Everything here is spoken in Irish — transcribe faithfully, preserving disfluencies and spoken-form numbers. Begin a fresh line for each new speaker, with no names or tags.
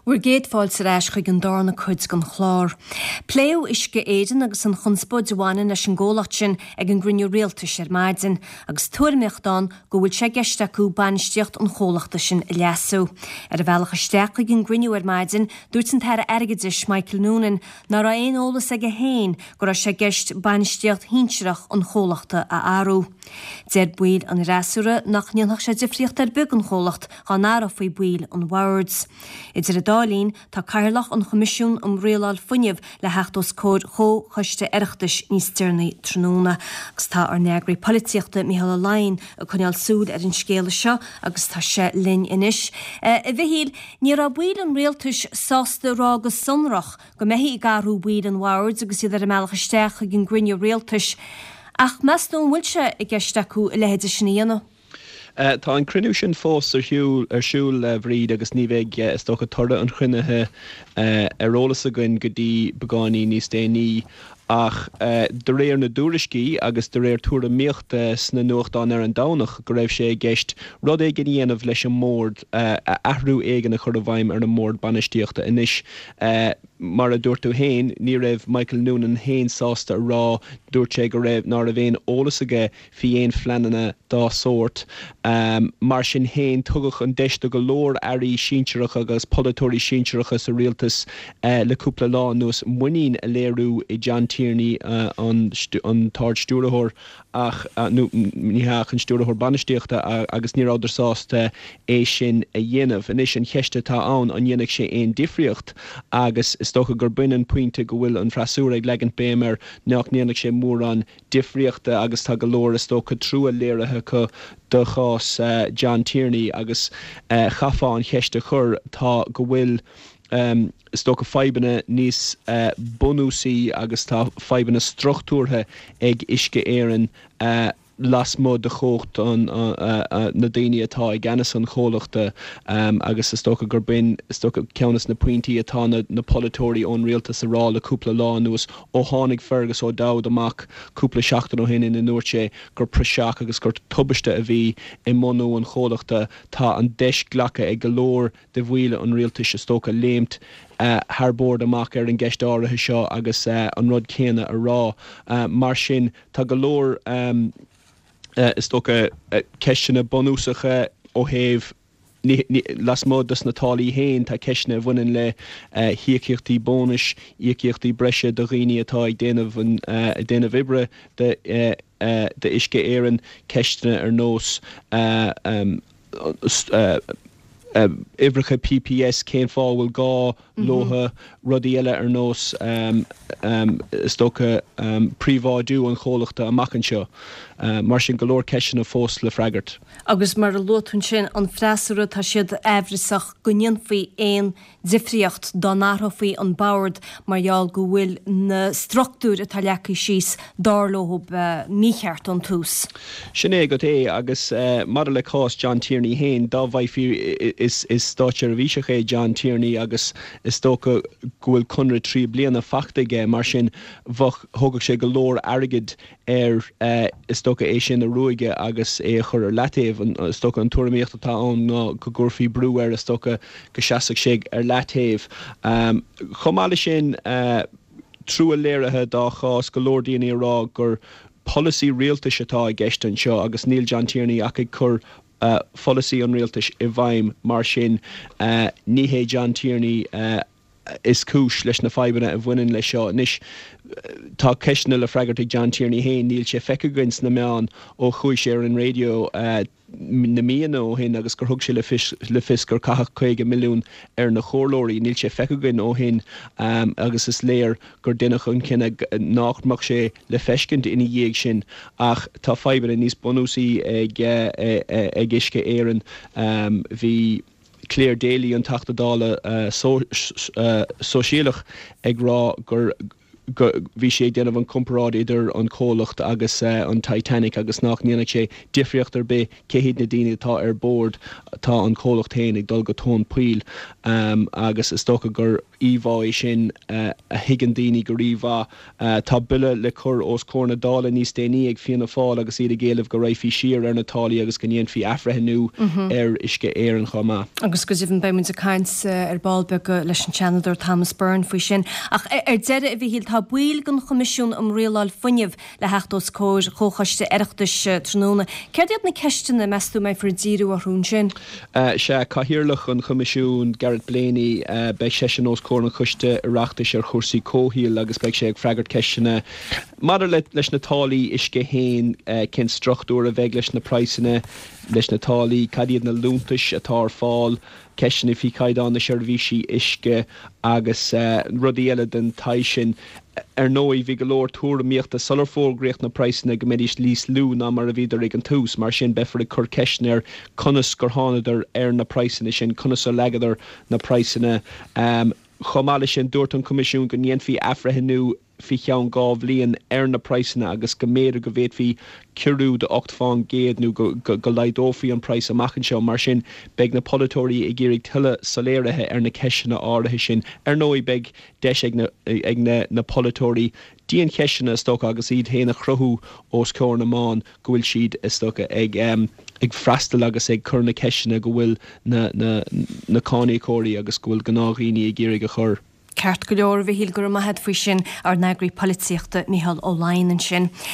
We're géadfáil sa ráis chuig an darna chuid gan chlár. Pléo is go éidean agus an chunspóid Joanna na sin ggólacht sin ag an gruniú réaltas ar maidin, agus tuairmeachtáin go bhfuil sé geiste acu banisteocht an chólachta sin i leasú. Ar a bhealach isteach chuig an gruniú ar maidin, dúirt an teire airgidis Michael Noonan ná ra éon ólas ag a héin go ra sé geist banisteocht hínseach an chólachta a áú. Déir buil an rasúra nach níonach sé difriocht ar bug an chólacht gá nára faoi buil an words. Idir a dálín tá cairlach an chomisisiún am réaláil funineh le heachtas cód cho chuiste ireachtas níos tíirnaí tróna, agus tá ar neagraí polítíochta Micheál Laing a chuneal súd ar an scéala seo agus tá sé linn inis. I bhíhíl ní ra buil an réaltas sásta rágus sunrach go mehí i garú buil an words agus idir a meach isteach ag an grinne réaltas. Ach meas nó bhfuil se i gceiste acu i lehéide sin íana?
Uh, tá an cruinniú sin fós ar siúil ar siúil uh, bhríd agus ní bheith uh, is tócha torda an chruinnithe uh, arolalas a gin go dtí beáí níos déanaí ach uh, de réir na dúriscí agus de réir túra míochta sna nuachtáin ar an dánach go raibh sé gceist rud é gin dhéanamh leis an mórd uh, a ahrú éigen a chur a bhaim ar na mórd banistíochta inis uh, mar a dúirtú héin, ní raibh Michael Noonan héin sásta rá dúirt sé go raibh ná a bhéon ólas aige fi éon fleanana dá sórt. Um, mar sin héin tugach an deiste go lór airí sínteireach agus polytóirí sínteireacha sa rialtas uh, le cúpla lá nuas muín a léirú i John Tierney uh, an, an táid stúrathór ach uh, nu, níheach an stúrathór banistíochta uh, agus ní ráidir sásta é sin a dhéanamh. Inis sin cheiste tá ann an dhéanamh sé éon difriocht agus is tócha gur buinean puinte go bhfuil an frasúr ag legant béimar nach níanamh sé mór an difriochta agus tá go leor is tócha trúa léirethe go do chás uh, John Tierney agus uh, chafáin cheiste chur tá go bhfuil um, is tócha feibanna níos uh, bonúsaí agus tá feibanna struchtúrtha ag isce éireann uh, las mod de chócht an uh, uh, na daine atá ag ganas an chólachta um, agus is tócha gur bin is tócha ceannas na pointí atá na, na polytóirí ón rialtas a rá le cúpla lá nuas ó tháinig fergus ó dád amach cúpla seachtain ó hin in nuairte gur priseach agus gur tubaiste a bhí i mó an chólachta tá an deis ghlacha ag golóir de bhuiile an rialtas is tócha léimt Uh, harbord amach ar an gceist áirithe seo agus uh, an rud céine a rá uh, mar sin tá go leor um, uh, is tócha uh, ceisina bonúsacha ó héamh las mód dus na tálaí héin tá ceisna bhainean le uh, hiíochtaí bónus, hiíochtaí breise do riine atá ag déanamh an uh, déanamh ibre de, uh, uh, de isce éireann ceistena ar nós uh, um, uh, Uh, Ivricha P P S cén fáhfuil gá lótha rudí eile ar nós um, um, is tócha um, príomháidú an chólachta amachchan seo. Uh, mar sin go leor ceisina fós le freagart.
Agus mar a lótún sin an freasúra tá siad éhrisach go níon faoi éon difriocht dá nátha faoi an bord margheall go bhfuil na struchtúr atá leacaí síos dárlóthb uh, mícheart an tús.
Sin é go é agus uh, mar le cás John Tierney héin dá bhaith is is státe a bhíseach é John Tierney agus is tócha gohfuil chunra trí bliana fachtaige mar sin bhach thugah sé go leor airgid ar uh, is tócha é sin a ruige agus é chur ar leataobh an is tócha an tuairimíocht atá ann ná go gurfaí brú ar is tócha go seasadh sé ar leataobh. Um, chomála sin uh, trúa léirethe dá chás go leor daoine rá gur policy rialtas atá i gceist an seo agus níl John Tierney ach ag chur Uh, policy an rialtas i bhaim mar sin uh, ní hé John Tierney uh, is cúis leis na feibanna a bhainean le seo. Nis tá ceisna le freagart ag John Tierney héin níl sé feicigins na meán ó chuaigh sé ar an radio uh, na míana ó hin agus gur thug sé le fis le fis gur caithfeá chuige milliún ar na chórlóirí níl sé feicigin ó hin um, agus is léir gur duine chun cinenne nachmach sé le feiscint ina dhéag sin ach tá feibanna níos bonúsaí ag ag isce éireann um, bhí Claire Daly an tachtadála uh, so, uh, sosialach ag rá gur bhí sé déanamh an comparáid idir an cólacht agus uh, an Titanic agus nach níanana sé difriochttar be céhéad na daine tá ar board tá an cólacht héin ag dul go tón puil um, agus is stocha gur íomhá é sin uh, a higann daoine go ríomhá uh, tá bille le chur os córna dála níos déanaí ag fianna fáil agus iad a géalamh go raibh fi siar ar na tálaí agus go níon fi afraithnú mm-hmm. ar isce éar an chomá.
Agus go dibhann beimún a caiint uh, ar ballbe go leis an Chanador Thomas Byrne faoi sin ach ar deire a bhí híl tá buil gon chomisisiún am réáil funineh le hechtós cóir chóchaiste airachtas tróna. Ceirt na ceistena meú mé fir díú a hrún sin?
Uh, se caithíirlach an chomisisiún Garrett Blaney uh, be sesin os cór an chuiste ireachtas ar chósaí cóhíal agus be sé ag freigart ceistena. Maidir le, leis na tálaí isce héin uh, cin struchtúr a bheith leis na praisina leis na tálaí cadíad na lúntais atá ar fáil ceisina fi caiidán na seirbhísí isce agus uh, rudí eile den taisin ar nóí bhí go leor túra míochta solar fógréocht na praisina go méidir lís lú ná mar a bhíidir ag an tús mar sin befar a chur ceisneir conas gur hánaidir ar na praisina sin conas a legadar na praisina um, chomála sin dúirt an comisiún go níon fi afraithnú fi cheann gá bhliain ar na praisina agus go méidir go bhéad fi cirú de ocht fáin géad nó go, go, go leidófií an prais amachchan seo mar sin beag na polytóirí ag géirigh tuile saléirithe ar na ceisina áirithe sin ar nóí beag deis ag na, ag na, na polytóirí díon ceisina stocha agus iad héna chruthú os cór na mán go bhfuil siad is stocha ag um, ag freistal agus ag chur na ceisina go bhfuil na, na, na cánaí cóirí agus go bhfuil gnághíní ag géirigh a chur.
Ceart go leor bhí híl gur maithad faoi sin ar neagraí políochta Micheál Ó Lionnan sin.